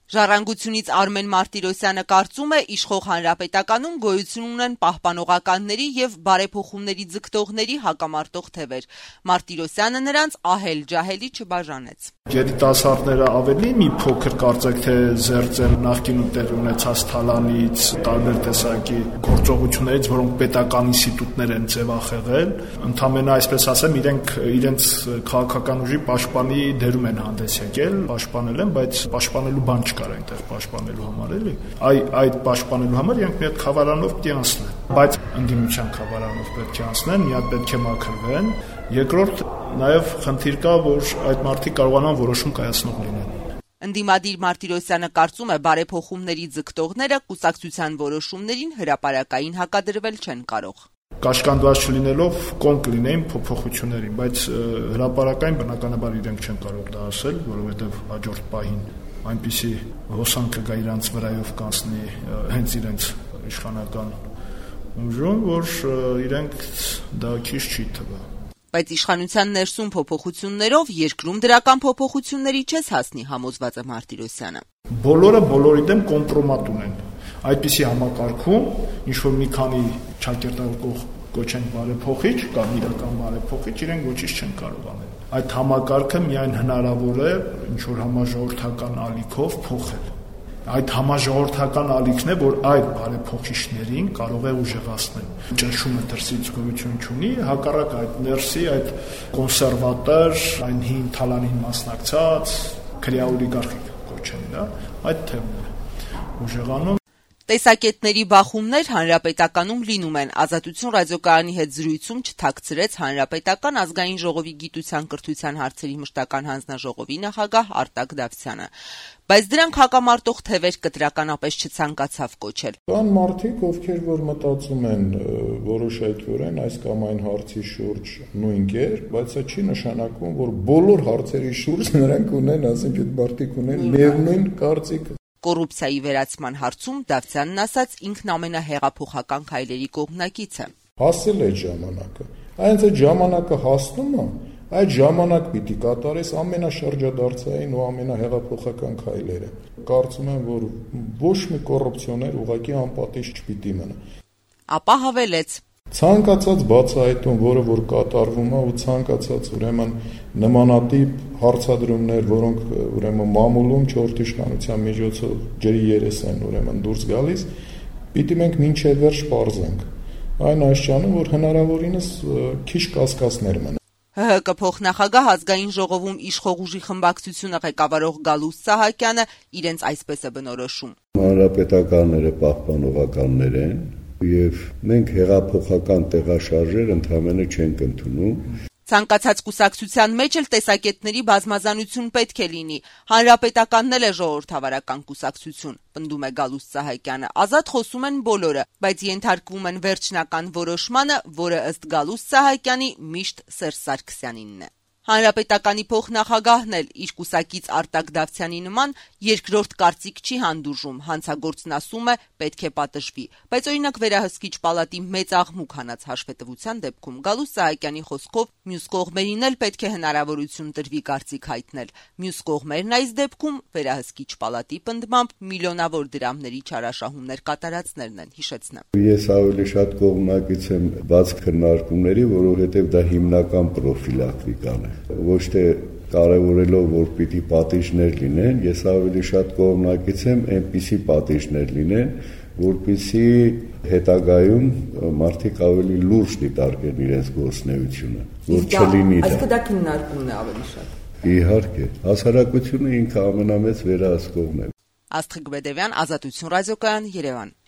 Ժառանգությունից Արմեն Մարտիրոսյանը կարծում է, իշխող հանրապետականում գոյություն ունեն պահպանողականների եւ բարեփոխումների ձգտողների հակամարտող թևեր։ Մարտիրոսյանը նրանց ահել-ջահելի չբաժանեց։ Երիտասարդները ավելի մի փոքր կարծեք թե զերծ են նախկինում տեղ ունեցած թալանից, տարբեր տեսակի գործողություններից, որոնք պետական ինստիտուտներ են ձևախեղել, ընդամենը այսպես ասեմ, իրենց քաղաքական ուժի պաշտպանի դերում են հանդես եկել, պաշտպանել են, բայց պաշտպանելու բան չկար այնտեղ պաշտպանելու համար էլի։ Այդ պաշտպանելու համար իրենք մի հատ խավարանով պետք է անցնեն, բայց ընդդիմության խավարանով պետք է անցնեն, մի հատ պետք է մաքրվեն։ Երկրորդ նաև խնդիր կա, որ այդ մարդիկ կարողանան որոշում կայացնող լինեն։ Ընդդիմադիր Մարտիրոսյանը կարծում է, բարեփոխումների ձգտողները կուսակցության որոշումներին հրապարակային հակադրվել չեն կարող։ Կաշկանդված չլինելով կոն կլինեին փոփոխություններին, բայց հրապարակային բնականաբար իրենք չեն կարող դա ասել, որովհետև հաջորդ պահին այնպիսի հոսանքը գա իրանց վրայով կանցնի հենց իրենց իշխանական ուժում, որ իրենք դա քիչ չի թվա։ Բայց իշխանության ներսում փոփոխություններով երկրում դրական փոփոխությունների չես հասնի, համոզված է Մարտիրոսյանը։ Բոլորը բոլորի դեմ կոմպրոմատ ունեն։ Այդպիսի համակարգում ինչ-որ մի քանի ճակերտակող կոչենք բարեփոխիչ կամ իրական բարեփոխիչ, իրենք ոչինչ չեն կարող անել։ Այդ համակարգը միայն հնարավոր է ինչ-որ համաժողովրդական ալիքով փոխել։ Այդ համաժողովրդական ալիքն է, որ այդ բարեփոխիչներին կարող է ուժեղացնել։ Ճնշումը դրսից գոյություն չունի, հակառակ այդ ներսի, այդ կոնսերվատոր, այն հին թալանին մասնակցած, քրեաօլիգարխիկ կոչեն, դա, այդ թեմն է ուժեղանում։ Տեսակետների բախումներ հանրապետականում լինում են, Ազատություն ռադիոկայանի հետ զրույցում չթաքցրեց Հանրապետական ազգային ժողովի գիտության կրթության հարցերի մշտական հանձնաժողովի նախագահ Արտակ Դավթյանը, բայց դրանք հակամարտող թևեր կտրականապես չցանկացավ կոչել։ Կան մարդիկ, ովքեր որ մտածում են որոշակիորեն այս կամ այն հարցի շուրջ նույն կերպ, բայց դա չի նշանակում, որ բոլոր հարցերի շուրջ նրանք ունեն, ասենք այդ մարդիկ ունեն միևնույն կարծիք։ Կոռուպցիայի վերացման հարցում Դավթյանն ասաց ինքն ամենահեղափոխական քայլերի կողմնակից է։ Հասել է ժամանակը։ Այնց այդ ժամանակը հասնում է, այդ ժամանակ պիտի կատարես ամենաշրջադարձային ու ամենահեղափոխական քայլերը։ Կարծում եմ, որ ոչ մի կոռուպցիոներ ուղղակի անպատիժ չպիտի մնա։ Ապա հավելեց. Ցանկացած բացահայտում, որը որ կատարվում է ու ցանկացած ուրեմն նմանատիպ հարցադրումներ, որոնք ուրեմն մամուլում 4 իշխանության միջոցով ջրի երես են ուրեմն դուրս գալիս, պիտի մենք մինչև վերջ պարզենք։ Այն աշխանում, որ հնարավորինս քիչ կասկածներ մնան։ ՀՀԿ փոխնախագահ ազգային ժողովում իշխող ուժի խմբակցությունը ղեկավարող Գալուստ Սահակյանը իրենց այսպես է բնորոշում։ Հանրապետականները պահպանողականներ են եւ մենք հեղափոխական տեղաշարժեր ընդհանրապես չենք ընդունում։ Ցանկացած կուսակցության մեջ էլ տեսակետների բազմազանություն պետք է լինի։ Հանրապետականն էլ է ժողովրդավարական կուսակցություն, պնդում է Գալուստ Սահակյանը։ Ազատ խոսում են բոլորը, բայց ենթարկվում են վերջնական որոշմանը, որը ըստ Գալուստ Սահակյանի միշտ Սերժ Սարգսյանինն է։ Հանրապետականի փոխնախագահն էլ իր կուսակից Արտակ Դավթյանի նման երկրորդ կարծիք չի հանդուրժում, հանցագործն ասում է պետք է պատժվի, բայց օրինակ վերահսկիչ պալատի մեծ աղմուկ հանած հաշվետվության դեպքում Գալուստ Սահակյանի խոսքով մյուս կողմերին էլ պետք է հնարավորություն տրվի կարծիք հայտնել, մյուս կողմերն այս դեպքում վերահսկիչ պալատի պնդմամբ միլիոնավոր դրամների չարաշահումներ կատարածներն են, հիշեցնեմ։ Ես ավելի շատ կողմնակից եմ բաց քննարկումների, որովհետև դա հիմնական պրոֆիլակտիկան է։ Ոչ թե կարևորելով, որ պիտի պատիժներ լինեն, ես ավելի շատ կողմնակից եմ այնպիսի պատիժներ լինեն, որպեսզի հետագայում մարդիկ ավելի լուրջ դիտարկեն իրենց գործունեությունը, որ չլինի դա։ Այսինքն դա քննարկումն է ավելի շատ։ Իհարկե, հասարակությունը ինքը ամենամեծ վերահսկողն է։ Աստղիկ Բեդևյան, Ազատություն ռադիոկայան, Երևան։